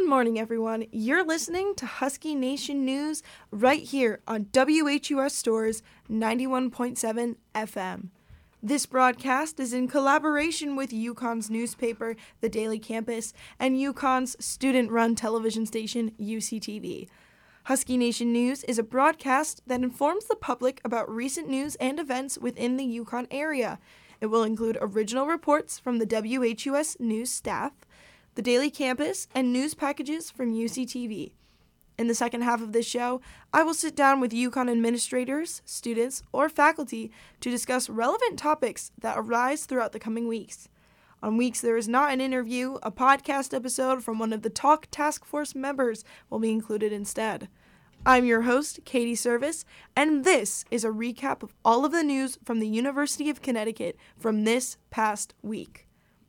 Good morning, everyone. You're listening to Husky Nation News right here on WHUS Stores 91.7 FM. This broadcast is in collaboration with UConn's newspaper, The Daily Campus, and UConn's student-run television station, UCTV. Husky Nation News is a broadcast that informs the public about recent news and events within the UConn area. It will include original reports from the WHUS news staff, the Daily Campus, and news packages from UCTV. In the second half of this show, I will sit down with UConn administrators, students, or faculty to discuss relevant topics that arise throughout the coming weeks. On weeks there is not an interview, a podcast episode from one of the Talk Task Force members will be included instead. I'm your host, Katie Service, and this is a recap of all of the news from the University of Connecticut from this past week.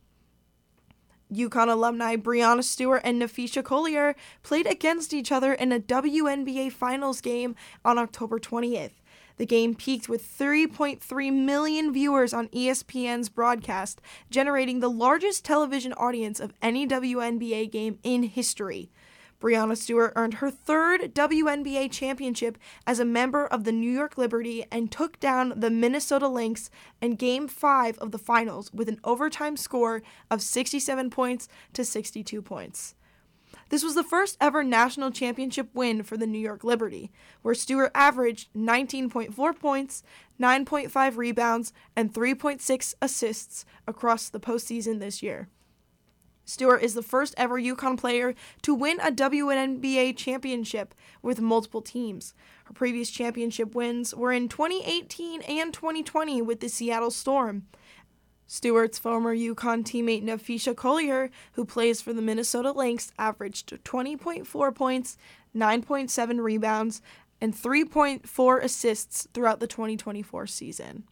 UConn alumni Breanna Stewart and Naphisha Collier played against each other in a WNBA Finals game on October 20th. The game peaked with 3.3 million viewers on ESPN's broadcast, generating the largest television audience of any WNBA game in history. Breanna Stewart earned her third WNBA championship as a member of the New York Liberty and took down the Minnesota Lynx in Game 5 of the finals with an overtime score of 67 points to 62 points. This was the first ever national championship win for the New York Liberty, where Stewart averaged 19.4 points, 9.5 rebounds, and 3.6 assists across the postseason this year. Stewart is the first ever UConn player to win a WNBA championship with multiple teams. Her previous championship wins were in 2018 and 2020 with the Seattle Storm. Stewart's former UConn teammate Naphisha Collier, who plays for the Minnesota Lynx, averaged 20.4 points, 9.7 rebounds, and 3.4 assists throughout the 2024 season.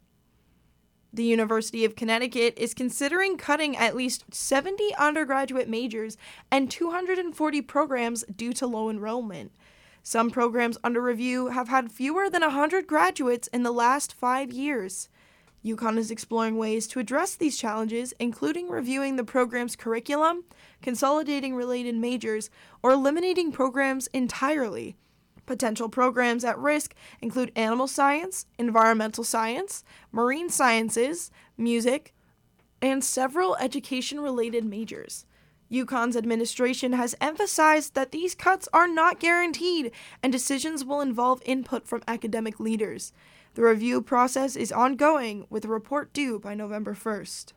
The University of Connecticut is considering cutting at least 70 undergraduate majors and 240 programs due to low enrollment. Some programs under review have had fewer than 100 graduates in the last 5 years. UConn is exploring ways to address these challenges, including reviewing the program's curriculum, consolidating related majors, or eliminating programs entirely. Potential programs at risk include animal science, environmental science, marine sciences, music, and several education-related majors. UConn's administration has emphasized that these cuts are not guaranteed and decisions will involve input from academic leaders. The review process is ongoing, with a report due by November 1st.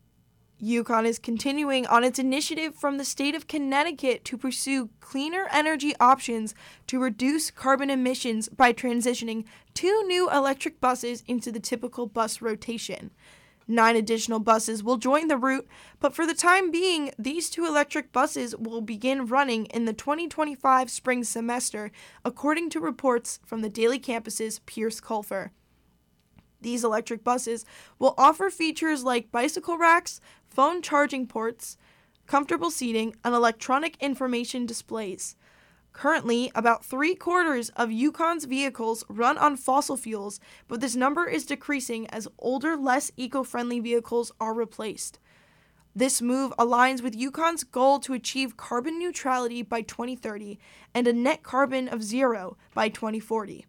UConn is continuing on its initiative from the state of Connecticut to pursue cleaner energy options to reduce carbon emissions by transitioning 2 new electric buses into the typical bus rotation. 9 additional buses will join the route, but for the time being, these 2 electric buses will begin running in the 2025 spring semester, according to reports from the Daily Campus's Pierce Culfer. These electric buses will offer features like bicycle racks, phone charging ports, comfortable seating, and electronic information displays. Currently, about 3/4 of UConn's vehicles run on fossil fuels, but this number is decreasing as older, less eco-friendly vehicles are replaced. This move aligns with UConn's goal to achieve carbon neutrality by 2030 and a net carbon of 0 by 2040.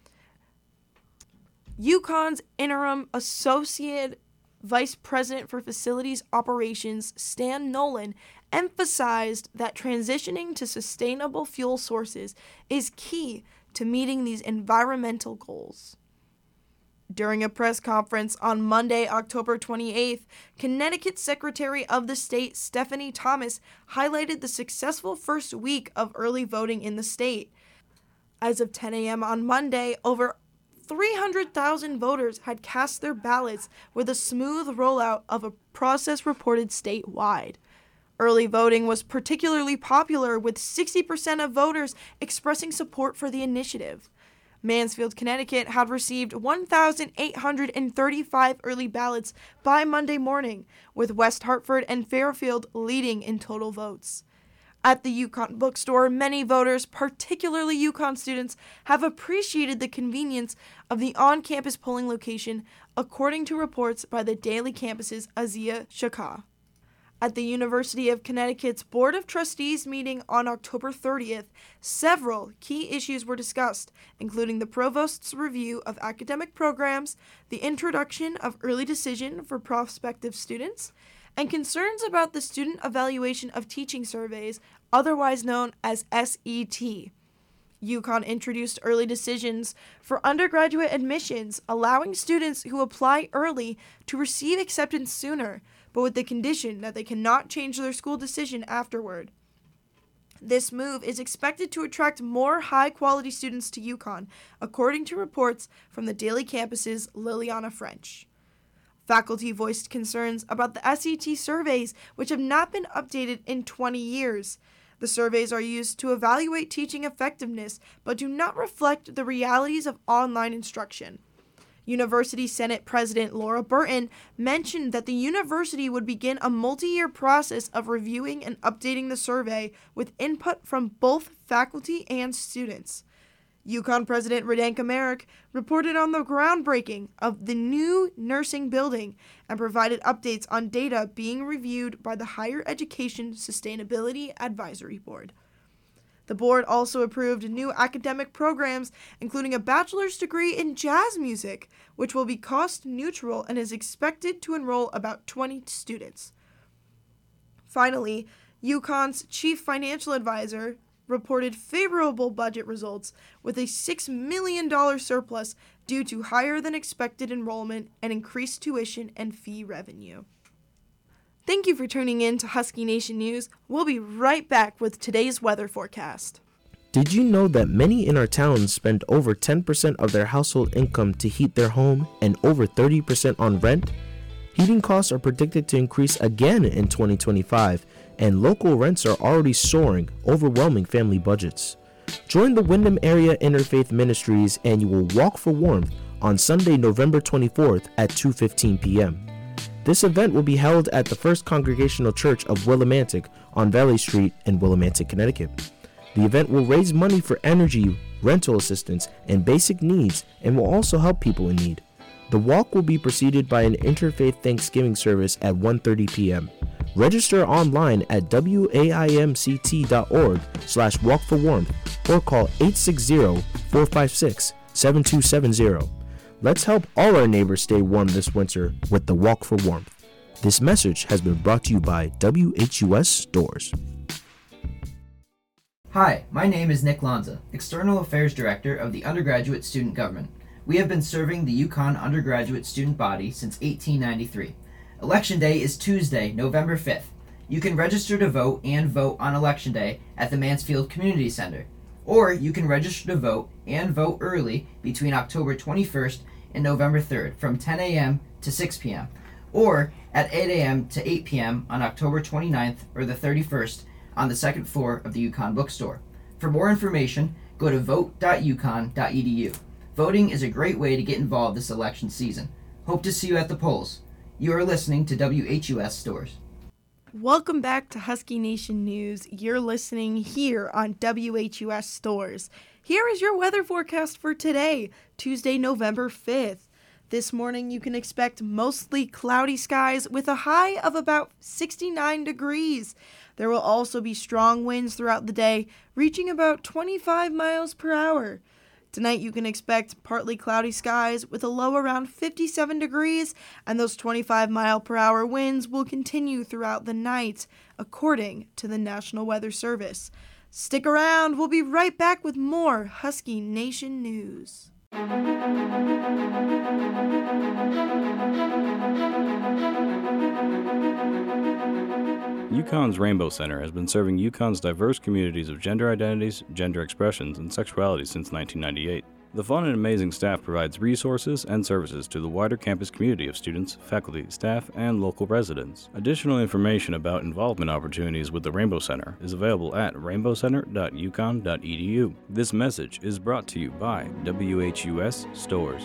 UConn's interim associate vice president for facilities operations, Stan Nolan, emphasized that transitioning to sustainable fuel sources is key to meeting these environmental goals. During a press conference on Monday, October 28th, Connecticut Secretary of the State Stephanie Thomas highlighted the successful first week of early voting in the state. As of 10 a.m. on Monday, over 300,000 voters had cast their ballots with a smooth rollout of a process reported statewide. Early voting was particularly popular, with 60% of voters expressing support for the initiative. Mansfield, Connecticut had received 1,835 early ballots by Monday morning, with West Hartford and Fairfield leading in total votes. At the UConn bookstore, many voters, particularly UConn students, have appreciated the convenience of the on-campus polling location, according to reports by the Daily Campus's Azia Shakah. At the University of Connecticut's Board of Trustees meeting on October 30th, several key issues were discussed, including the Provost's review of academic programs, the introduction of early decision for prospective students, and concerns about the Student Evaluation of Teaching Surveys, otherwise known as SET. UConn introduced early decisions for undergraduate admissions, allowing students who apply early to receive acceptance sooner, but with the condition that they cannot change their school decision afterward. This move is expected to attract more high-quality students to UConn, according to reports from the Daily Campus's Liliana French. Faculty voiced concerns about the SET surveys, which have not been updated in 20 years. The surveys are used to evaluate teaching effectiveness, but do not reflect the realities of online instruction. University Senate President Laura Burton mentioned that the university would begin a multi-year process of reviewing and updating the survey with input from both faculty and students. UConn President Radanka Merrick reported on the groundbreaking of the new nursing building and provided updates on data being reviewed by the Higher Education Sustainability Advisory Board. The board also approved new academic programs, including a bachelor's degree in jazz music, which will be cost neutral and is expected to enroll about 20 students. Finally, UConn's chief financial advisor reported favorable budget results with a $6 million surplus due to higher than expected enrollment and increased tuition and fee revenue. Thank you for tuning in to Husky Nation News. We'll be right back with today's weather forecast. Did you know that many in our towns spend over 10% of their household income to heat their home and over 30% on rent? Heating costs are predicted to increase again in 2025, and local rents are already soaring, overwhelming family budgets. Join the Windham Area Interfaith Ministries annual Walk for Warmth on Sunday, November 24th at 2:15 p.m. This event will be held at the First Congregational Church of Willimantic on Valley Street in Willimantic, Connecticut. The event will raise money for energy, rental assistance, and basic needs, and will also help people in need. The walk will be preceded by an interfaith Thanksgiving service at 1:30 p.m. Register online at waiMCT.org/walkforwarmth or call 860-456-7270. Let's help all our neighbors stay warm this winter with the Walk for Warmth. This message has been brought to you by WHUS Stores. Hi, my name is Nick Lanza, External Affairs Director of the Undergraduate Student Government. We have been serving the UConn undergraduate student body since 1893. Election Day is Tuesday, November 5th. You can register to vote and vote on Election Day at the Mansfield Community Center. Or you can register to vote and vote early between October 21st and November 3rd from 10 a.m. to 6 p.m. or at 8 a.m. to 8 p.m. on October 29th or the 31st on the second floor of the UConn bookstore. For more information, go to vote.uconn.edu. Voting is a great way to get involved this election season. Hope to see you at the polls. You are listening to WHUS Stores. Welcome back to Husky Nation News. You're listening here on WHUS Stores. Here is your weather forecast for today, Tuesday, November 5th. This morning you can expect mostly cloudy skies with a high of about 69 degrees. There will also be strong winds throughout the day, reaching about 25 miles per hour. Tonight you can expect partly cloudy skies with a low around 57 degrees, and those 25-mile-per-hour winds will continue throughout the night, according to the National Weather Service. Stick around, we'll be right back with more Husky Nation news. UConn's Rainbow Center has been serving UConn's diverse communities of gender identities, gender expressions, and sexuality since 1998. The fun and amazing staff provides resources and services to the wider campus community of students, faculty, staff, and local residents. Additional information about involvement opportunities with the Rainbow Center is available at rainbowcenter.uconn.edu. This message is brought to you by WHUS Stores.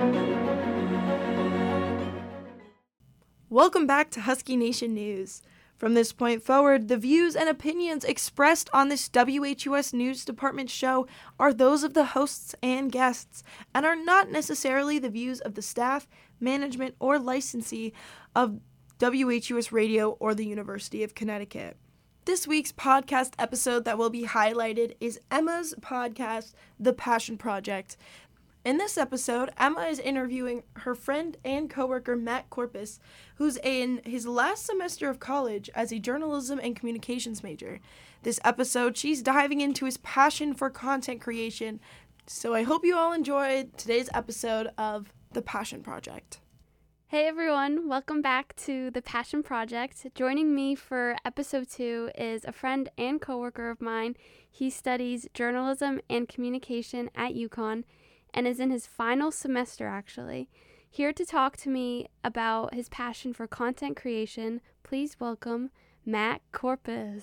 Welcome back to Husky Nation News. From this point forward, the views and opinions expressed on this WHUS News Department show are those of the hosts and guests, and are not necessarily the views of the staff, management, or licensee of WHUS Radio or the University of Connecticut. This week's podcast episode that will be highlighted is Emma's podcast, The Passion Project. In this episode, Emma is interviewing her friend and coworker Matt Corpus, who's in his last semester of college as a journalism and communications major. This episode, she's diving into his passion for content creation. So I hope you all enjoyed today's episode of The Passion Project. Hey everyone, welcome back to The Passion Project. Joining me for episode 2 is a friend and coworker of mine. He studies journalism and communication at UConn and is in his final semester, actually. Here to talk to me about his passion for content creation, please welcome Matt Corpus.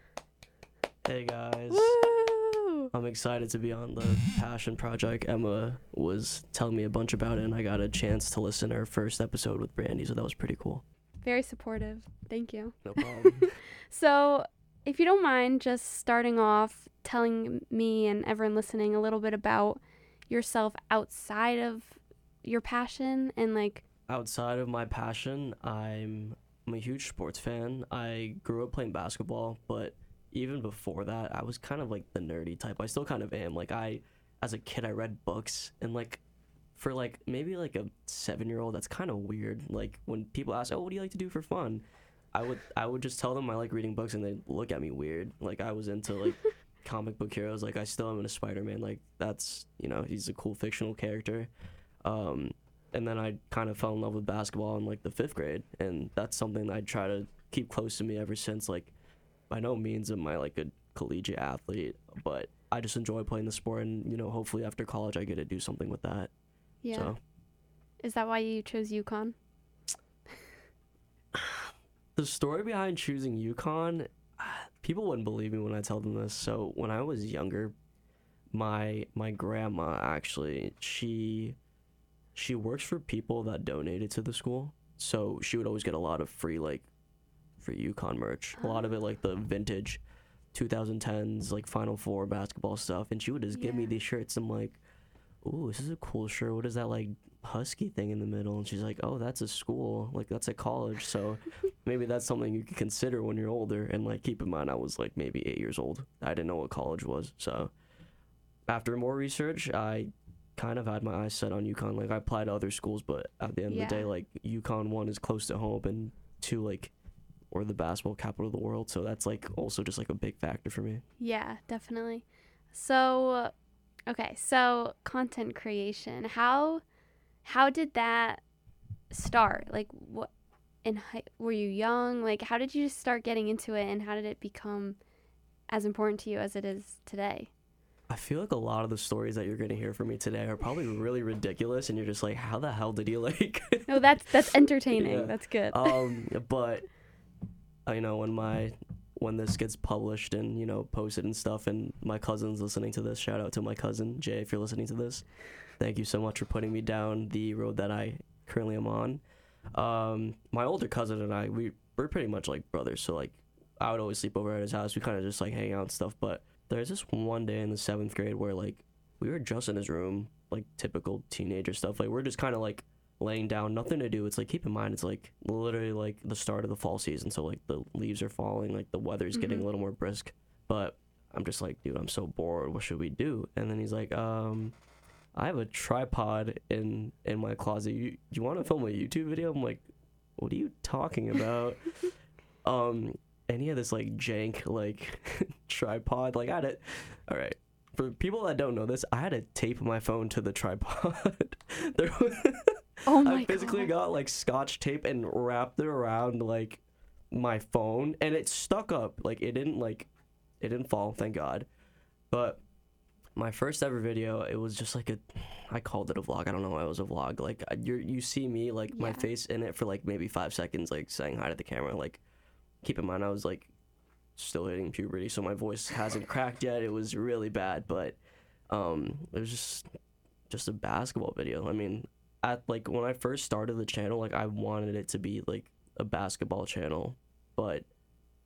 Hey guys. Woo! I'm excited to be on the Passion Project. Emma was telling me a bunch about it, and I got a chance to listen to her first episode with Brandy, so that was pretty cool. Very supportive. Thank you. No problem. So, if you don't mind just starting off telling me and everyone listening a little bit about yourself outside of your passion and Outside of my passion, I'm a huge sports fan. I grew up playing basketball, but even before that, I was kind of like the nerdy type. I still kind of am. As a kid, I read books, and for maybe a 7-year-old, that's kind of weird. When people ask, "Oh, what do you like to do for fun?" I would just tell them I like reading books, and they'd look at me weird. I was into comic book heroes. I still am into Spider-Man. That's, he's a cool fictional character. And then I kind of fell in love with basketball in the 5th grade, and that's something I try to keep close to me ever since. By no means am I a collegiate athlete, but I just enjoy playing the sport, and hopefully after college I get to do something with that. Yeah. So. Is that why you chose UConn? The story behind choosing UConn, people wouldn't believe me when I tell them this. So when I was younger, my grandma actually, she works for people that donated to the school. So she would always get a lot of free UConn merch. A lot of it the vintage 2010s Final Four basketball stuff. And she would just give me these shirts. I'm like, ooh, this is a cool shirt. What is that husky thing in the middle? And she's like, oh, that's a school. That's a college. So maybe that's something you could consider when you're older. And keep in mind, I was maybe 8 years old. I didn't know what college was. So after more research, I kind of had my eyes set on UConn. I applied to other schools, but at the end of the day, UConn, 1 is close to home, and 2, we're the basketball capital of the world. So that's also just a big factor for me. Yeah, definitely. So, okay, so content creation. How did that start? What were you young? How did you start getting into it, and how did it become as important to you as it is today? I feel a lot of the stories that you're going to hear from me today are probably really ridiculous, and you're just how the hell did you No, that's entertaining. Yeah. That's good. But when this gets published and posted and stuff, and my cousin's listening to this, shout out to my cousin Jay if you're listening to this. Thank you so much for putting me down the road that I currently am on. My older cousin and I, we're pretty much like brothers, so I would always sleep over at his house. We kind of just hang out and stuff. But there's this one day in the 7th grade where we were just in his room, typical teenager stuff. We're just kind of laying down, nothing to do. It's keep in mind, it's literally the start of the fall season, so the leaves are falling, the weather's getting a little more brisk. But I'm just dude, I'm so bored, what should we do? And then he's I have a tripod in my closet. You want to film a YouTube video? I'm what are you talking about? And he had this jank tripod. I had it. All right, for people that don't know this, I had to tape my phone to the tripod. Oh my I physically got scotch tape and wrapped it around my phone, and it stuck up. It didn't fall, thank God. But my first ever video, it was just I called it a vlog. I don't know why it was a vlog. You see me my face in it for maybe 5 seconds, saying hi to the camera. Keep in mind, I was still hitting puberty, so my voice hasn't cracked yet. It was really bad, but it was just a basketball video. I mean, when I first started the channel, I wanted it to be a basketball channel, but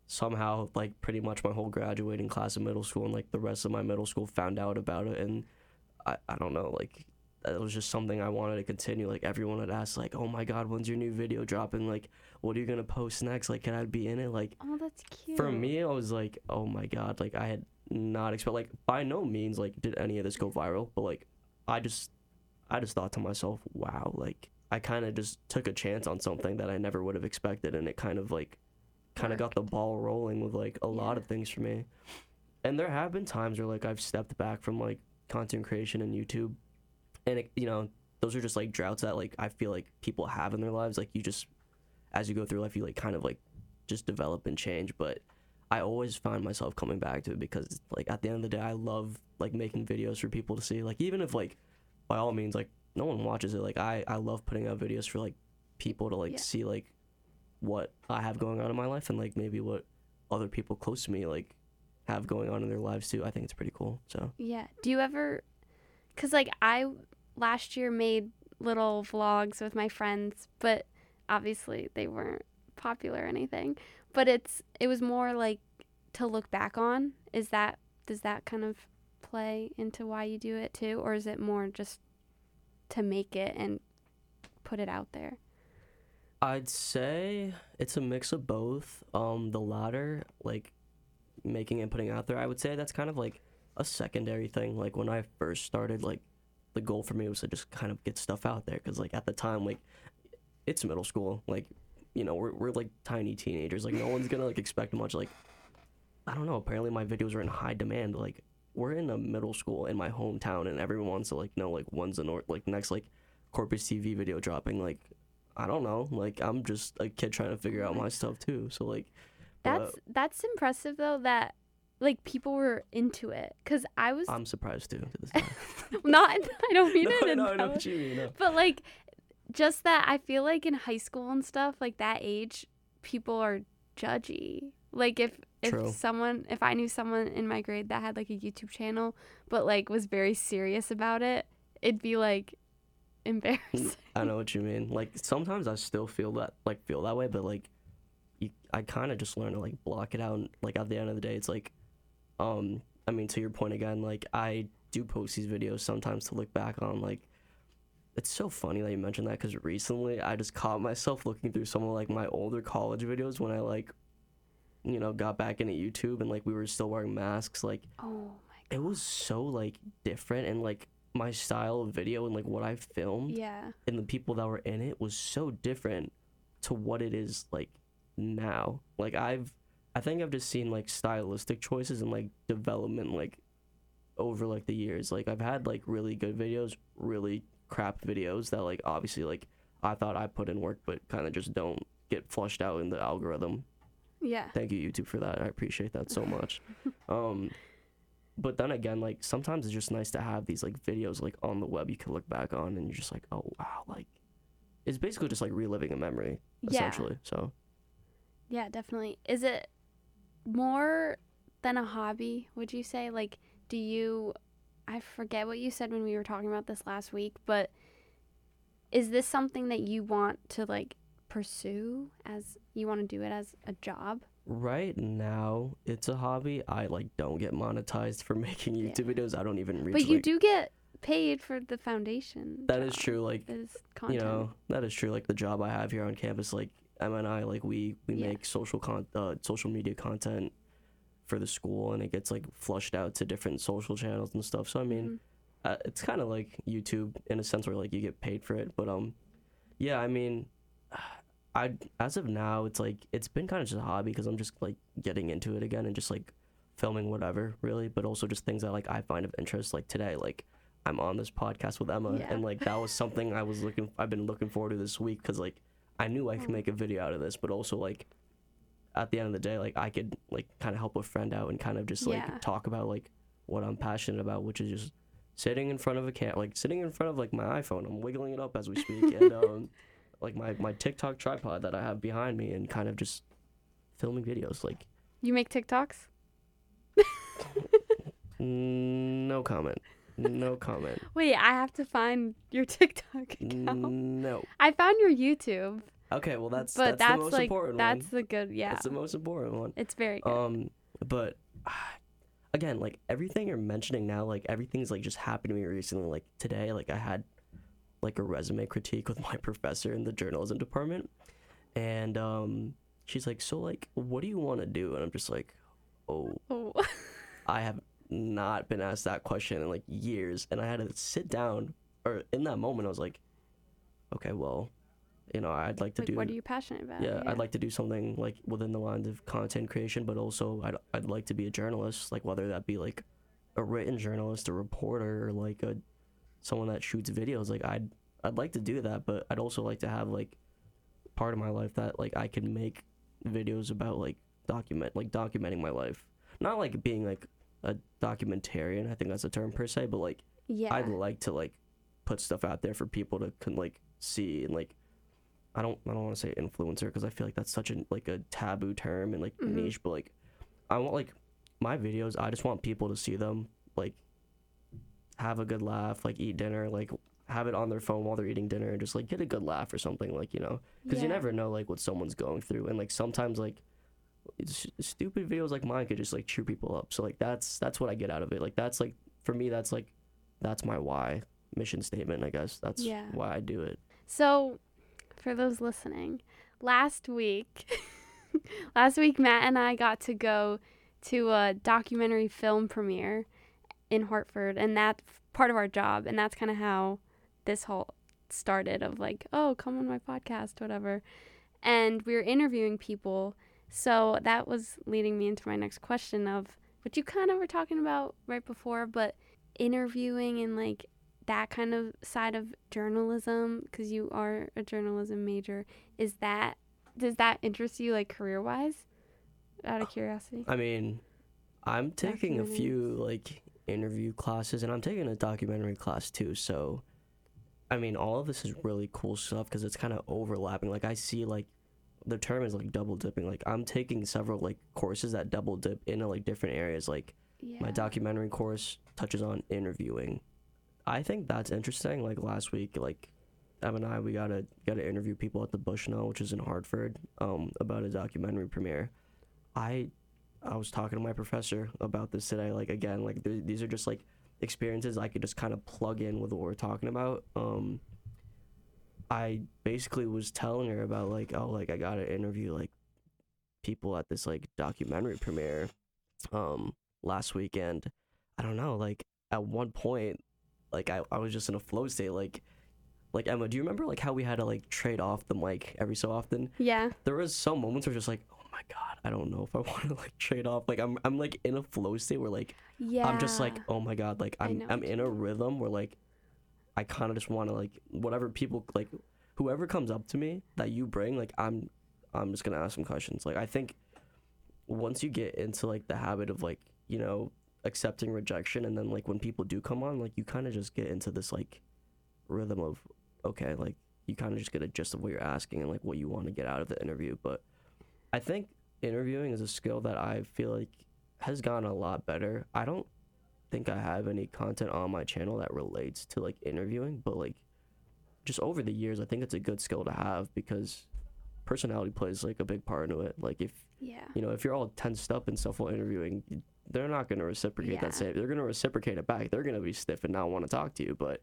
somehow like pretty much my whole graduating class of middle school and like the rest of my middle school found out about it, and I don't know, like it was just something I wanted to continue. Like everyone would ask like, oh my god, when's your new video dropping, like what are you gonna post next, like can I be in it? Like Oh, that's cute. for me I was like, oh my god, like I had not expect, like by no means like did any of this go viral, but like I just thought to myself, wow, like I kind of just took a chance on something that I never would have expected, and it kind of got the ball rolling with like a lot of things for me. And there have been times where like I've stepped back from like content creation and YouTube, and it, you know, those are just like droughts that like I feel like people have in their lives. Like you just, as you go through life, you like kind of like just develop and change. But I always find myself coming back to it because like at the end of the day, I love like making videos for people to see. Like even if like by all means like no one watches it, like I love putting out videos for like people to like see like what I have going on in my life and like maybe what other people close to me like have going on in their lives too. I think it's pretty cool. So Yeah. Do you ever, because like I last year made little vlogs with my friends, but obviously they weren't popular or anything, but it was more like to look back on. Does that kind of play into why you do it too, or is it more just to make it and put it out there? I'd say it's a mix of both. The latter, like making and putting out there, I would say that's kind of like a secondary thing. Like when I first started, like the goal for me was to just kind of get stuff out there, because like at the time, like it's middle school, like you know we're like tiny teenagers, like no one's gonna like expect much. Like I don't know, apparently my videos are in high demand. Like we're in a middle school in my hometown, and everyone wants to like know like when's the next like Corpus TV video dropping. Like I don't know, like I'm just a kid trying to figure out my stuff too. So like that's impressive though, that like people were into it, because I'm surprised too to this day. Not, I don't mean it in No, I know what you mean. No. But like just that I feel like in high school and stuff, like that age, people are judgy. Like if True. if I knew someone in my grade that had like a YouTube channel but like was very serious about it, it'd be like embarrassing. I know what you mean. Like sometimes I still feel that way, but like I kind of just learn to like block it out. And, like at the end of the day, it's like, I mean, to your point again, like I do post these videos sometimes to look back on. Like it's so funny that you mentioned that, because recently I just caught myself looking through some of like my older college videos when I like, you know, got back into YouTube and like we were still wearing masks. Like Oh my god. it was so like different, and like my style of video and like what I filmed Yeah. and the people that were in it was so different to what it is like now. Like I think I've just seen like stylistic choices and like development like over like the years. Like I've had like really good videos, really crap videos that like obviously like I thought I put in work but kind of just don't get flushed out in the algorithm. Yeah. Thank you, YouTube, for that. I appreciate that so much. But then again, like sometimes it's just nice to have these like videos like on the web you can look back on and you're just like, oh wow, like it's basically just like reliving a memory, essentially. So Yeah, definitely. Is it more than a hobby, would you say? Like, I forget what you said when we were talking about this last week, but is this something that you want to like pursue, as you want to do it as a job? right now it's a hobby. I like don't get monetized for making YouTube videos. I don't even reach. But you like, do get paid for the foundation. That is true. Like is content. you know, that is true. Like the job I have here on campus, like Emma and I, like we make social media content for the school, and it gets like flushed out to different social channels and stuff. So I mean, it's kind of like YouTube in a sense where like you get paid for it. But yeah, I mean, as of now, it's like it's been kind of just a hobby because I'm just like getting into it again and just like filming whatever really, but also just things that like I find of interest. Like today, like I'm on this podcast with Emma, and like that was something I've been looking forward to this week, because like I knew I could make a video out of this, but also like at the end of the day, like I could like kind of help a friend out and kind of just like talk about like what I'm passionate about, which is just sitting in front of sitting in front of like my iPhone. I'm wiggling it up as we speak, and like my TikTok tripod that I have behind me, and kind of just filming videos. Like You make TikToks? no comment. No comment. Wait, I have to find your TikTok account. No. I found your YouTube. Okay, well that's But the most important that's one. the good, yeah. That's the most important one. It's very good. But again, like everything you're mentioning now, like everything's like just happened to me recently. Like today, like I had like a resume critique with my professor in the journalism department, and she's like, so like, what do you want to do? And I'm just like, oh, I have not been asked that question in like years, and I had to sit down, or in that moment I was like, okay, well, you know, I'd like to like, do what are you passionate about? yeah, I'd like to do something like within the lines of content creation, but also I'd like to be a journalist, like whether that be like a written journalist, a reporter, or like someone that shoots videos. Like I'd like to do that, but I'd also like to have like part of my life that like I can make videos about like documenting my life. Not like being like a documentarian, I think that's a term per se, but like Yeah. I'd like to like put stuff out there for people to can like see and like I don't want to say influencer because I feel like that's such a like a taboo term and like niche, but like I want like my videos, I just want people to see them, like have a good laugh, like eat dinner, like have it on their phone while they're eating dinner and just like get a good laugh or something, like, you know, because you Yeah. never know like what someone's going through, and like sometimes like stupid videos like mine could just like cheer people up. So like that's what I get out of it. Like that's like for me that's my why mission statement, I guess. That's Yeah. why I do it. So, for those listening, last week Matt and I got to go to a documentary film premiere in Hartford, and that's part of our job, and that's kind of how this whole started of like, oh, come on my podcast, whatever. And we were interviewing people, so that was leading me into my next question of what you kind of were talking about right before, but interviewing and like that kind of side of journalism, because you are a journalism major, does that interest you like career-wise, out of curiosity? I mean, I'm taking a few like interview classes, and I'm taking a documentary class too, so I mean all of this is really cool stuff because it's kind of overlapping. Like I see like the term is like double dipping. Like I'm taking several like courses that double dip into like different areas. Like my documentary course touches on interviewing. I think that's interesting. Like last week, like Em and I, we gotta interview people at the Bushnell, which is in Hartford, about a documentary premiere. I was talking to my professor about this today. Like again, like these are just like experiences I could just kind of plug in with what we're talking about. I basically was telling her about like, oh, like I gotta interview like people at this like documentary premiere last weekend. I don't know, like at one point, like I was just in a flow state. Like Emma, do you remember like how we had to like trade off the mic every so often? Yeah. There was some moments where just like, oh my god, I don't know if I want to like trade off. Like I'm like in a flow state where like I'm just like, oh my god, like I'm in a rhythm where like I kind of just want to like whatever people like whoever comes up to me that you bring, like I'm just gonna ask some questions. Like I think once you get into like the habit of like, you know, accepting rejection, and then like when people do come on, like you kind of just get into this like rhythm of okay, like you kind of just get a gist of what you're asking and like what you want to get out of the interview. But I think interviewing is a skill that I feel like has gotten a lot better. I don't think I have any content on my channel that relates to like interviewing, but like just over the years I think it's a good skill to have because personality plays like a big part into it. Like if you know, if you're all tensed up and stuff while interviewing, they're not going to reciprocate that same. They're going to reciprocate it back. They're going to be stiff and not want to talk to you. But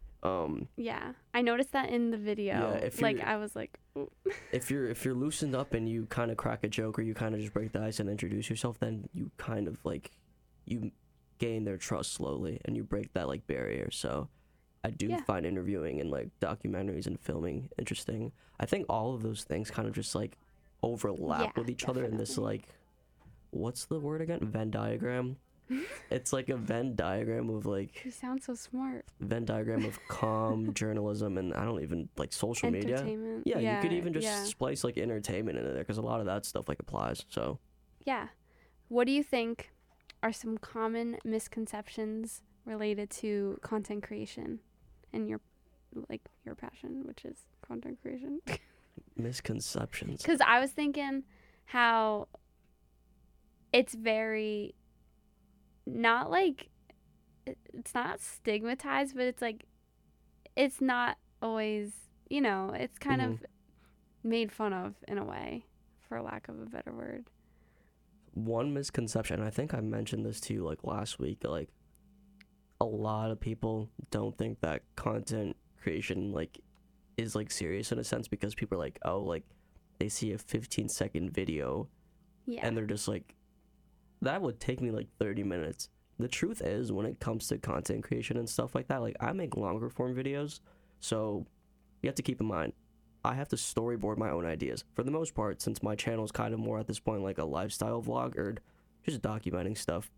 I noticed that in the video. Yeah, if like I was like, ooh. if you're loosened up and you kind of crack a joke or you kind of just break the ice and introduce yourself, then you kind of like you gain their trust slowly and you break that like barrier. So I do find interviewing and like documentaries and filming interesting. I think all of those things kind of just like overlap with each other in this like, what's the word again? Venn diagram. It's like a Venn diagram of like. You sound so smart. Venn diagram of journalism and I don't even like social media. Yeah, you could even just splice like entertainment into there because a lot of that stuff like applies. So. Yeah, what do you think are some common misconceptions related to content creation and your passion, which is content creation? Misconceptions. Because I was thinking how it's very not like it's not stigmatized, but it's like it's not always, you know, it's kind of made fun of in a way, for lack of a better word. One misconception, I think I mentioned this to you like last week, like a lot of people don't think that content creation like is like serious in a sense, because people are like, oh, like they see a 15-second video Yeah. and they're just like, that would take me like 30 minutes. The truth is, when it comes to content creation and stuff like that, like I make longer form videos, so you have to keep in mind, I have to storyboard my own ideas for the most part, since my channel is kind of more at this point like a lifestyle vlog or just documenting stuff.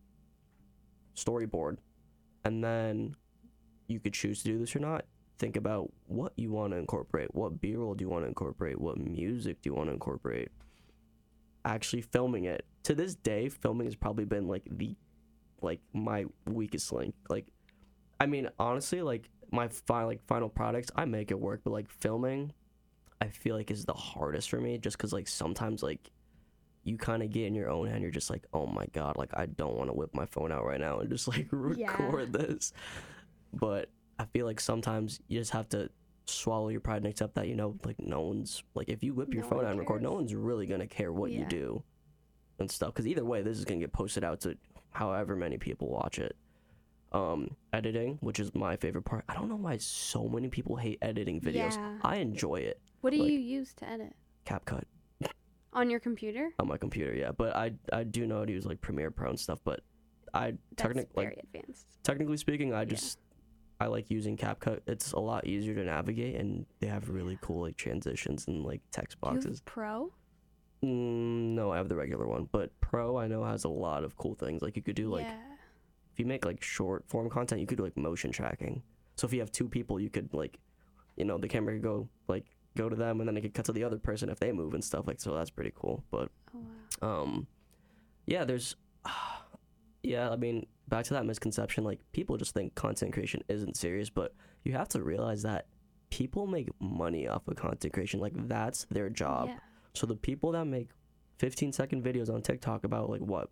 Storyboard, and then you could choose to do this or not. Think about what you want to incorporate. What B-roll do you want to incorporate? What music do you want to incorporate? Actually filming it. To this day, filming has probably been like my weakest link. Like, I mean, honestly, like my final products, I make it work, but like filming, I feel like is the hardest for me, just because like sometimes like you kind of get in your own head, you're just like, oh my god, like I don't want to whip my phone out right now and just like record this. But I feel like sometimes you just have to swallow your pride and accept that, you know, like no one's like, if you whip your phone out and record, no one's really gonna care what you do and stuff, because either way this is gonna get posted out to however many people watch it. Editing, which is my favorite part. I don't know why so many people hate editing videos. I enjoy it. What do you use to edit? CapCut. On your computer? On my computer, yeah. But I do know how to use like Premiere Pro and stuff, but That's very advanced. Technically speaking, I like using CapCut. It's a lot easier to navigate, and they have really cool like transitions and like text boxes. Do you have Pro? No, I have the regular one, but Pro I know has a lot of cool things. Like you could do like, if you make like short form content, you could do like motion tracking. So if you have two people, you could like, you know, the camera could go to them, and then it could cut to the other person if they move and stuff, like, so that's pretty cool. But yeah, there's I mean, back to that misconception, like people just think content creation isn't serious, but you have to realize that people make money off of content creation. Like that's their job. So the people that make 15-second videos on TikTok about like what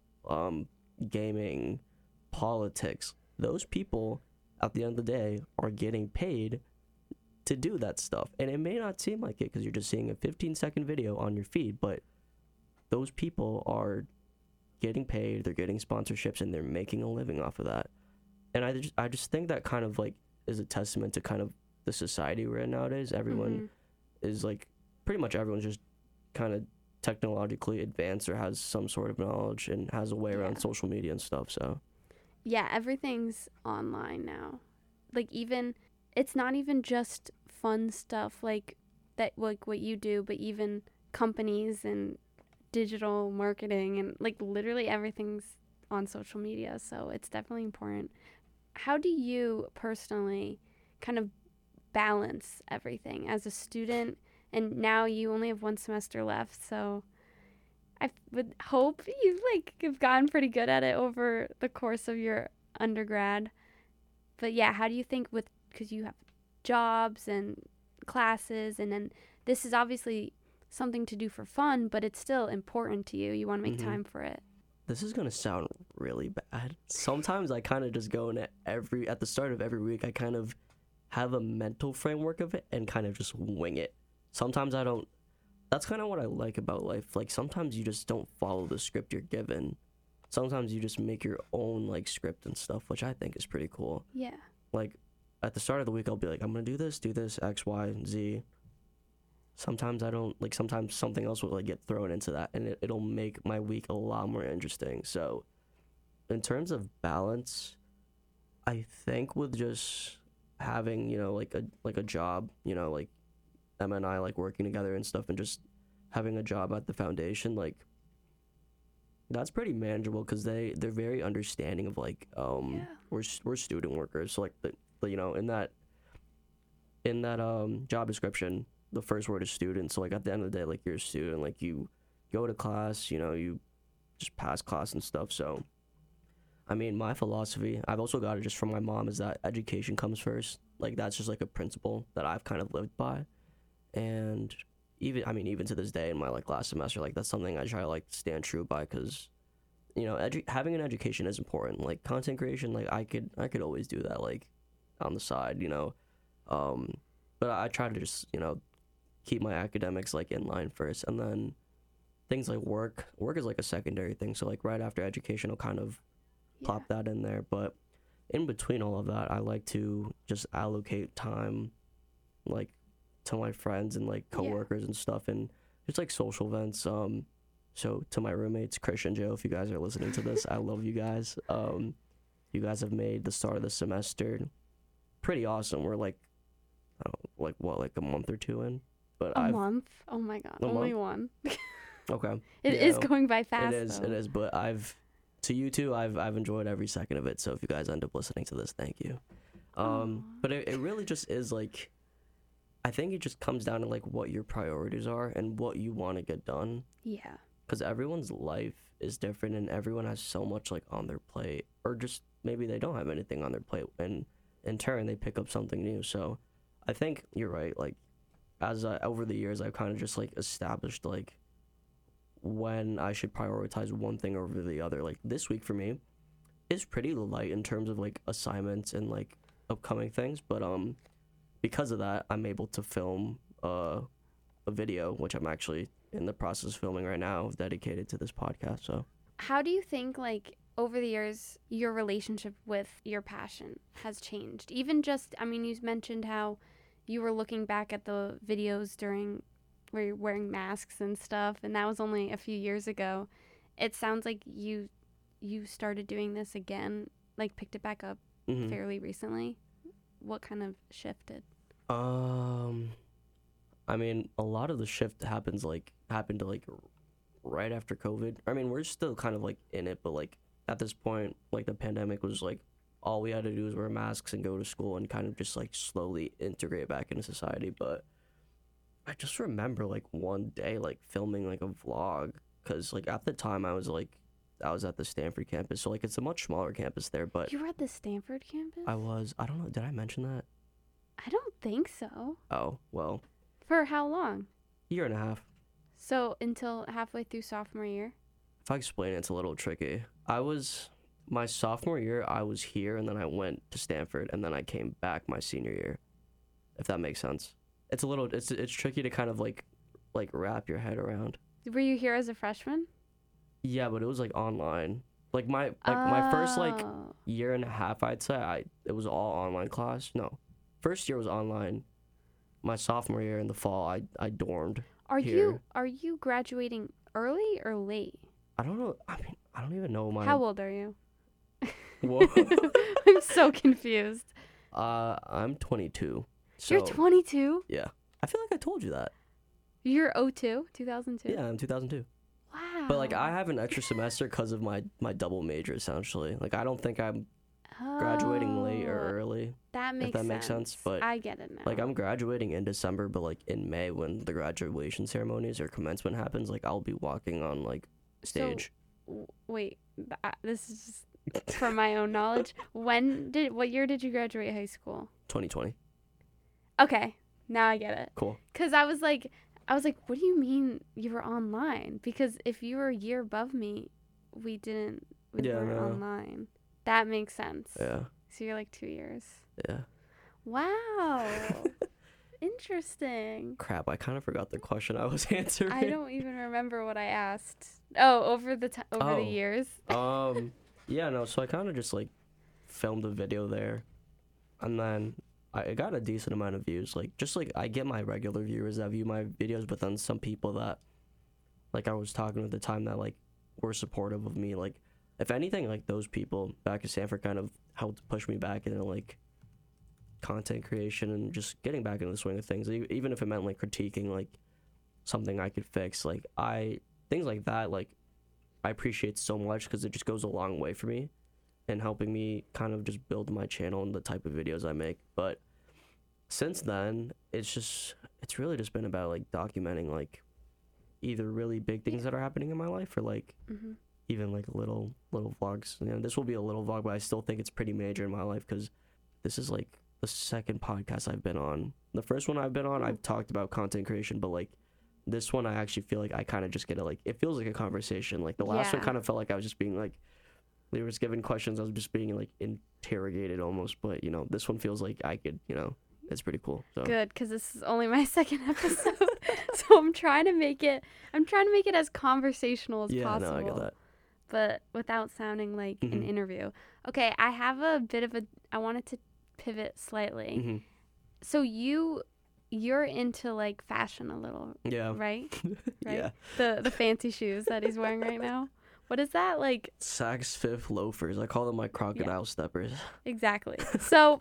gaming, politics, those people at the end of the day are getting paid to do that stuff. And it may not seem like it because you're just seeing a 15-second video on your feed, but those people are getting paid, they're getting sponsorships, and they're making a living off of that. And I just think that kind of like is a testament to kind of the society we're in nowadays. Everyone is like, pretty much everyone's just kind of technologically advanced or has some sort of knowledge and has a way around social media and stuff. So yeah, everything's online now. Like even, it's not even just fun stuff like that, like what you do, but even companies and digital marketing and like literally everything's on social media. So it's definitely important. How do you personally kind of balance everything as a student? And now you only have one semester left, so I would hope you like have gotten pretty good at it over the course of your undergrad. But yeah, how do you think because you have jobs and classes, and then this is obviously something to do for fun, but it's still important to you. You want to make time for it. This is going to sound really bad. Sometimes I kind of just go in at the start of every week, I kind of have a mental framework of it and kind of just wing it. Sometimes I don't. That's kind of what I like about life. Like sometimes you just don't follow the script you're given. Sometimes you just make your own like script and stuff, which I think is pretty cool. Yeah. Like at the start of the week, I'll be like, I'm going to do this, X, Y, and Z. Sometimes I don't, like sometimes something else will like get thrown into that, and it'll make my week a lot more interesting. So in terms of balance, I think with just having, you know, like a job, you know, like Emma and I like working together and stuff, and just having a job at the foundation, like that's pretty manageable because they're very understanding of like we're student workers. So like the you know, in that job description, the first word is student. So like at the end of the day, like you're a student, like you go to class, you know, you just pass class and stuff. So I mean, my philosophy, I've also got it just from my mom, is that education comes first. Like that's just like a principle that I've kind of lived by. And even to this day in my like last semester, like that's something I try to like stand true by, because you know, having an education is important. Like content creation, like I could always do that like on the side, you know. But I try to just, you know, keep my academics like in line first, and then things like work is like a secondary thing. So like right after education, I'll kind of plop that in there. But in between all of that, I like to just allocate time like to my friends and like coworkers and stuff, and just like social events. So to my roommates, Christian, Joe, if you guys are listening to this, I love you guys. You guys have made the start of the semester pretty awesome. We're like, I don't know, like a month or two in, but a month. Oh my god, only one. Okay. It is going by fast. It is. But to you two, I've enjoyed every second of it. So if you guys end up listening to this, thank you. But it really just is like, I think it just comes down to like what your priorities are and what you want to get done. Yeah. Because everyone's life is different and everyone has so much like on their plate, or just maybe they don't have anything on their plate, and in turn they pick up something new. So I think you're right. Like as over the years, I've kind of just like established like when I should prioritize one thing over the other. Like this week for me is pretty light in terms of like assignments and like upcoming things, but because of that, I'm able to film a video, which I'm actually in the process of filming right now, dedicated to this podcast. So how do you think like over the years your relationship with your passion has changed? Even just, I mean, you mentioned how you were looking back at the videos during where you're wearing masks and stuff, and that was only a few years ago. It sounds like you started doing this again, like picked it back up fairly recently. What kind of shifted? I mean, a lot of the shift happened like right after COVID. I mean, we're still kind of like in it, but like at this point, like the pandemic was like all we had to do was wear masks and go to school and kind of just like slowly integrate back into society. But I just remember like one day like filming like a vlog, because like at the time I was at the Stanford campus, so like it's a much smaller campus there. But you were at the Stanford campus? I don't know, did I mention that? I don't think so. Oh, well. For how long? Year and a half. So until halfway through sophomore year? If I explain it, it's a little tricky. My sophomore year, I was here, and then I went to Stanford, and then I came back my senior year, if that makes sense. It's a little, it's tricky to kind of like wrap your head around. Were you here as a freshman? Yeah, but it was like online. Like my first like year and a half, I'd say it was all online class. No, first year was online. My sophomore year in the fall, I dormed. Are you graduating early or late? I don't know. I mean, I don't even know How old are you? Whoa. I'm so confused. I'm 22. So, you're 22? Yeah. I feel like I told you that. You're 2002? Yeah, I'm 2002. Wow. But like I have an extra semester because of my double major essentially. Like I don't think I'm graduating late or early. That makes sense. If that makes sense. But I get it now. Like I'm graduating in December, but like in May when the graduation ceremonies or commencement happens, like I'll be walking on like stage. So, wait, this is just for my own knowledge. What year did you graduate high school? 2020. Okay, now I get it. Cool. Cause I was like, what do you mean you were online? Because if you were a year above me, we weren't online. That makes sense. Yeah. So you're like 2 years. Yeah. Wow. Interesting. Crap, I kind of forgot the question I was answering. I don't even remember what I asked. Oh, over the years. Yeah, no, so I kind of just like filmed a video there, and then I got a decent amount of views. Like just like I get my regular viewers that view my videos, but then some people that like I was talking at the time that like were supportive of me, like if anything, like those people back at Stanford kind of helped push me back into like content creation and just getting back into the swing of things, even if it meant like critiquing like something I could fix. Like things like that, like I appreciate so much because it just goes a long way for me and helping me kind of just build my channel and the type of videos I make. But since then, it's really just been about like documenting like either really big things that are happening in my life or like even like little vlogs. You know, this will be a little vlog, but I still think it's pretty major in my life because this is like the second podcast I've been on. The first one I've been on, I've talked about content creation, but like this one I actually feel like I kind of just get it feels like a conversation. Like the last one kind of felt like I was just being like, they were just giving questions, I was just being like interrogated almost, but you know, this one feels like I could, you know, it's pretty cool. So Good, because this is only my second episode, so I'm trying to make it as conversational as possible. No, I get that. But without sounding like an Mhm. interview. Okay, I have a bit of I wanted to pivot slightly. Mhm. So you're into like fashion a little, Yeah. right? Right? Yeah. The fancy shoes that he's wearing right now. What is that like? Saks Fifth loafers. I call them my crocodile steppers. Exactly. So,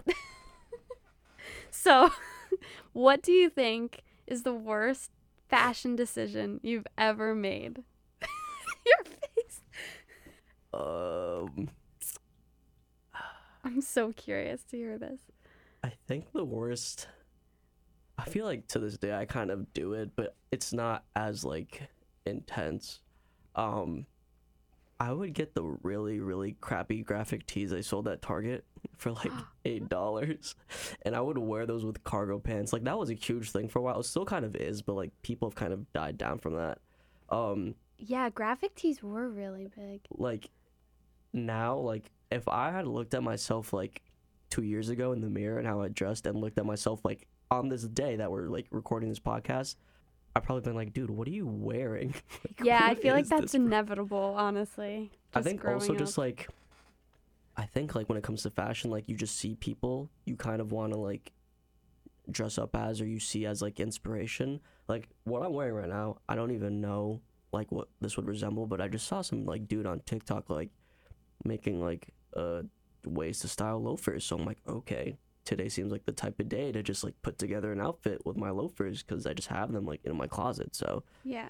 so, what do you think is the worst fashion decision you've ever made? Your face. I'm so curious to hear this. I think the worst. I feel like to this day I kind of do it, but it's not as like intense. I would get the really, really crappy graphic tees I sold at Target for like $8, and I would wear those with cargo pants. Like that was a huge thing for a while. It still kind of is, but like people have kind of died down from that. Yeah, graphic tees were really big. Like now, like if I had looked at myself like 2 years ago in the mirror and how I dressed, and looked at myself like on this day that we're like recording this podcast, I've probably been like, dude, what are you wearing? Like, Yeah, I what feel like is that's this? inevitable, honestly. I Just think also growing just up. like, I think like when it comes to fashion, like you just see people you kind of want to like dress up as, or you see as like inspiration. Like what I'm wearing right now, I don't even know like what this would resemble, but I just saw some like dude on TikTok like making like ways to style loafers. So I'm like, okay, today seems like the type of day to just like put together an outfit with my loafers, because I just have them like in my closet. So Yeah.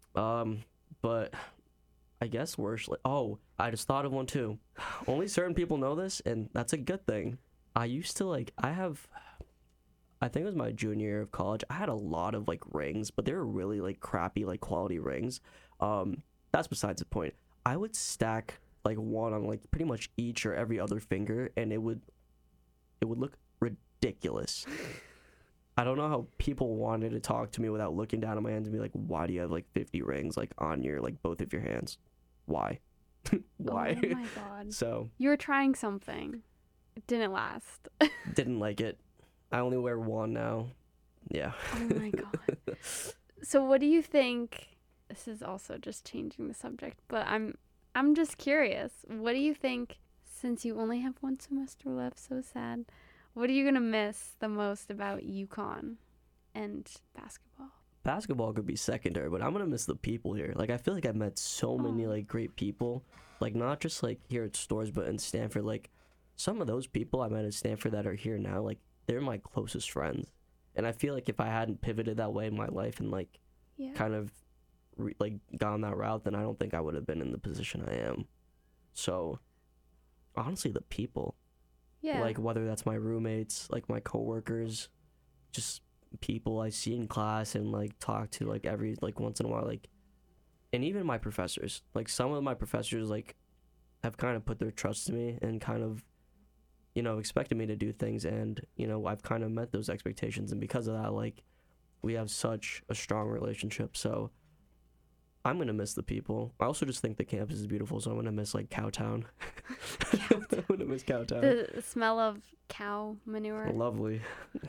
but I guess worse. Like, oh, I just thought of one too. Only certain people know this, and that's a good thing. I used to like, I think it was my junior year of college. I had a lot of like rings, but they were really like crappy, like quality rings. That's besides the point. I would stack like one on like pretty much each or every other finger, and it would look ridiculous. I don't know how people wanted to talk to me without looking down at my hands and be like, why do you have like 50 rings like on your like both of your hands? Why? Why? Oh my god. So You were trying something. It didn't last. didn't like it. I only wear one now. Yeah. Oh my god. So what do you think? This is also just changing the subject, but I'm just curious. What do you think, since you only have one semester left, so sad, what are you gonna miss the most about UConn and basketball? Basketball could be secondary, but I'm gonna miss the people here. Like I feel like I've met so many like great people, like not just like here at Stores, but in Stanford. Like some of those people I met at Stanford that are here now, like they're my closest friends. And I feel like if I hadn't pivoted that way in my life and like Yeah. kind of like gone that route, then I don't think I would have been in the position I am. So honestly, the people, Yeah. like whether that's my roommates, like my coworkers, just people I see in class and like talk to like every like once in a while, like, and even my professors, like some of my professors like have kind of put their trust in me and kind of, you know, expected me to do things, and you know I've kind of met those expectations, and because of that, like we have such a strong relationship. So I'm gonna miss the people. I also just think the campus is beautiful, so I'm gonna miss like Cowtown. I'm gonna miss Cowtown. The smell of cow manure. Lovely.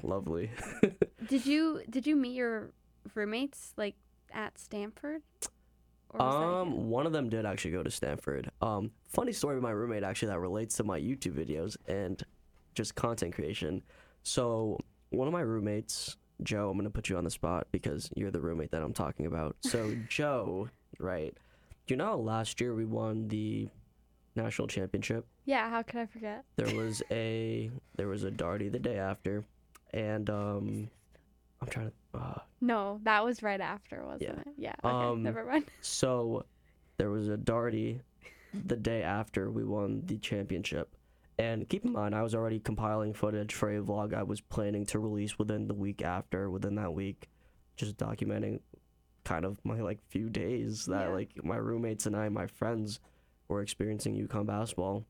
Did you meet your roommates like at Stanford? Or was that you? One of them did actually go to Stanford. Funny story with my roommate actually that relates to my YouTube videos and just content creation. So one of my roommates, Joe, I'm gonna put you on the spot because you're the roommate that I'm talking about. So Joe, right? You know, last year we won the national championship. Yeah, how could I forget? There was a Darty the day after, and I'm trying to. No, that was right after, wasn't Yeah. it? Yeah. Okay, never mind. So there was a Darty the day after we won the championship. And keep in mind, I was already compiling footage for a vlog I was planning to release within that week, just documenting kind of my like few days that Yeah. like my roommates and I, my friends, were experiencing UConn basketball.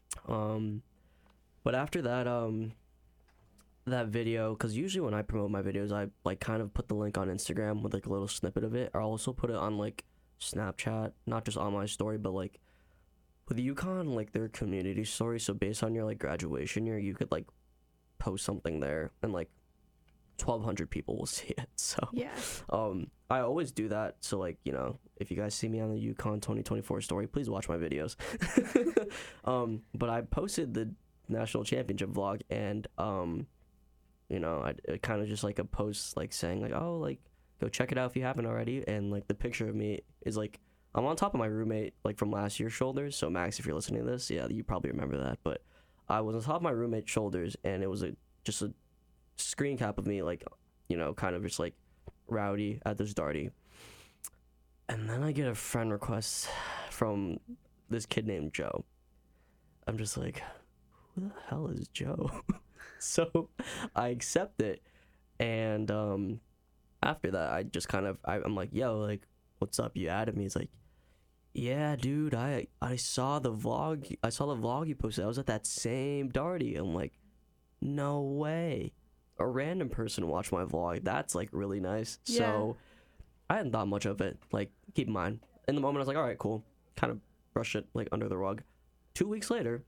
But after that, that video, because usually when I promote my videos, I like kind of put the link on Instagram with like a little snippet of it. I also put it on like Snapchat, not just on my story, but like with UConn, like their community story. So based on your like graduation year, you could like post something there and like 1,200 people will see it. So Yeah. I always do that. So like, you know, if you guys see me on the UConn 2024 story, please watch my videos. But I posted the national championship vlog, and you know, I kind of just like a post like saying like, oh, like go check it out if you haven't already. And like the picture of me is like, I'm on top of my roommate like from last year's shoulders. So Max, if you're listening to this, yeah, you probably remember that. But I was on top of my roommate's shoulders, and it was just a screen cap of me, like, you know, kind of just like rowdy at this darty. And then I get a friend request from this kid named Joe. I'm just like, who the hell is Joe? So I accept it, and after that I just kind of I'm like, yo, like, what's up, you added me? He's like, yeah, dude, I saw the vlog you posted. I was at that same darty. I'm like, no way, a random person watched my vlog. That's like really nice. Yeah. So I hadn't thought much of it. Like, keep in mind, in the moment I was like, all right, cool, kind of brush it like under the rug. 2 weeks later,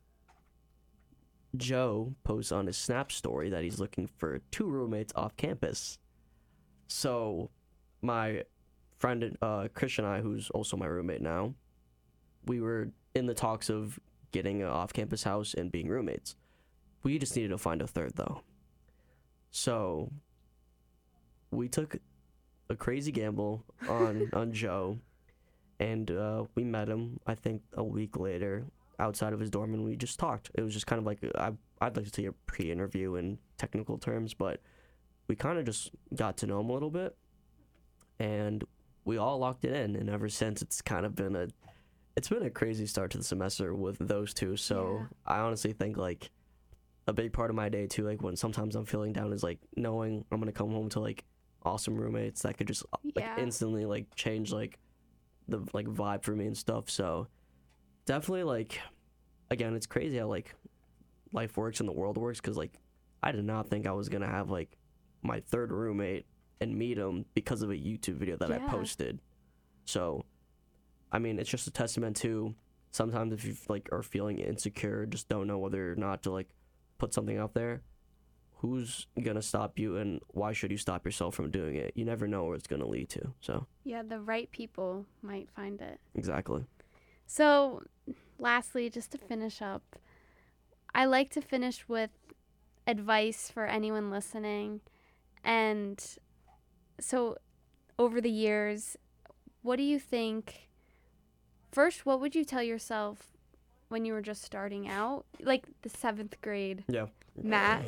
Joe posts on his Snap story that he's looking for 2 roommates off campus. So my friend Christian and I, who's also my roommate now, we were in the talks of getting an off-campus house and being roommates. We just needed to find a third, though. So we took a crazy gamble on Joe, and we met him, I think, a week later outside of his dorm, and we just talked. It was just kind of like, I'd like to say a pre-interview in technical terms, but we kind of just got to know him a little bit, and we all locked it in. And ever since, it's kind of been a crazy start to the semester with those two. So Yeah. I honestly think like a big part of my day too, like when sometimes I'm feeling down, is like knowing I'm gonna come home to like awesome roommates that could just like Yeah. instantly like change like the like vibe for me and stuff. So definitely, like, again, it's crazy how like life works and the world works, because like I did not think I was gonna have like my third roommate and meet him because of a YouTube video that I Yeah. posted. So I mean, it's just a testament to sometimes if you like are feeling insecure, just don't know whether or not to like put something out there, who's gonna stop you, and why should you stop yourself from doing it? You never know where it's gonna lead to. So Yeah, the right people might find it. exactly. So, lastly, just to finish up, I like to finish with advice for anyone listening. And so, over the years, what do you think? First, what would you tell yourself when you were just starting out, like the 7th grade Yeah. Matt?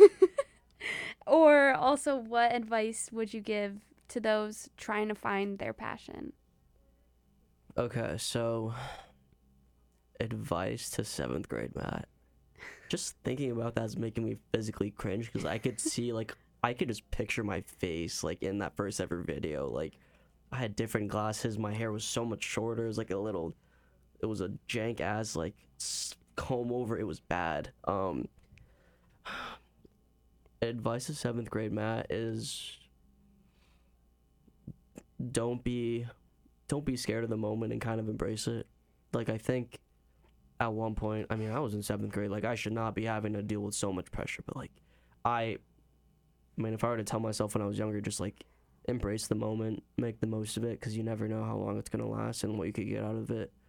Or also, what advice would you give to those trying to find their passion? Okay, so advice to 7th grade Matt. Just thinking about that is making me physically cringe, because I could see, like, I could just picture my face, like, in that first ever video. Like, I had different glasses, my hair was so much shorter, it was like it was a jank ass, like, comb over, it was bad. Advice to 7th grade Matt is don't be scared of the moment and kind of embrace it. Like, I think at one point, I mean, I was in 7th grade, like, I should not be having to deal with so much pressure, but like, I mean, if I were to tell myself when I was younger, just like embrace the moment, make the most of it, because you never know how long it's gonna last and what you could get out of it.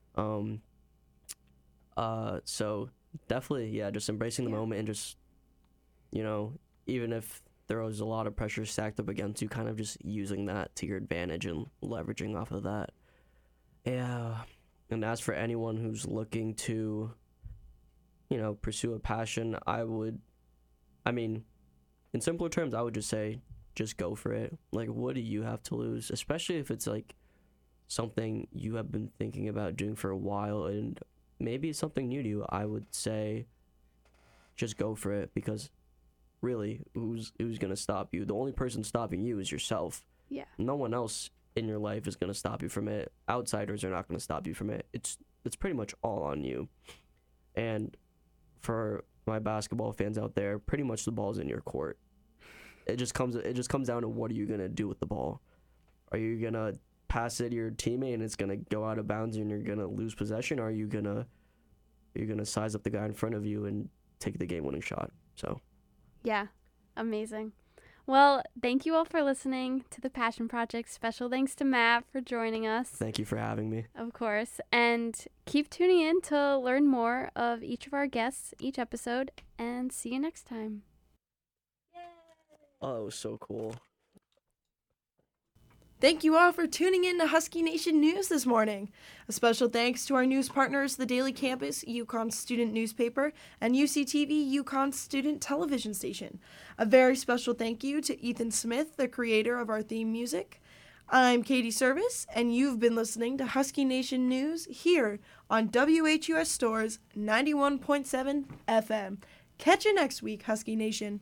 So definitely, yeah, just embracing the Yeah. moment, and just, you know, even if there was a lot of pressure stacked up against you, kind of just using that to your advantage and leveraging off of that. Yeah. And as for anyone who's looking to, you know, pursue a passion, I mean, in simpler terms, I would just say, just go for it. Like, what do you have to lose? Especially if it's like something you have been thinking about doing for a while, and maybe it's something new to you. I would say just go for it, because really, who's gonna stop you? The only person stopping you is yourself. Yeah. No one else in your life is gonna stop you from it. Outsiders are not gonna stop you from it. It's pretty much all on you. And for my basketball fans out there, pretty much the ball's in your court. It just comes down to, what are you gonna do with the ball? Are you gonna pass it to your teammate and it's gonna go out of bounds and you're gonna lose possession? Or are you gonna size up the guy in front of you and take the game-winning shot? So Yeah, amazing. Well, thank you all for listening to the Passion Project. Special thanks to Matt for joining us. Thank you for having me. Of course. And keep tuning in to learn more of each of our guests each episode. And see you next time. Oh, it was so cool. Thank you all for tuning in to Husky Nation News this morning. A special thanks to our news partners, the Daily Campus, UConn student newspaper, and UCTV, UConn student television station. A very special thank you to Ethan Smith, the creator of our theme music. I'm Katie Service, and you've been listening to Husky Nation News here on WHUS Stores 91.7 FM. Catch you next week, Husky Nation.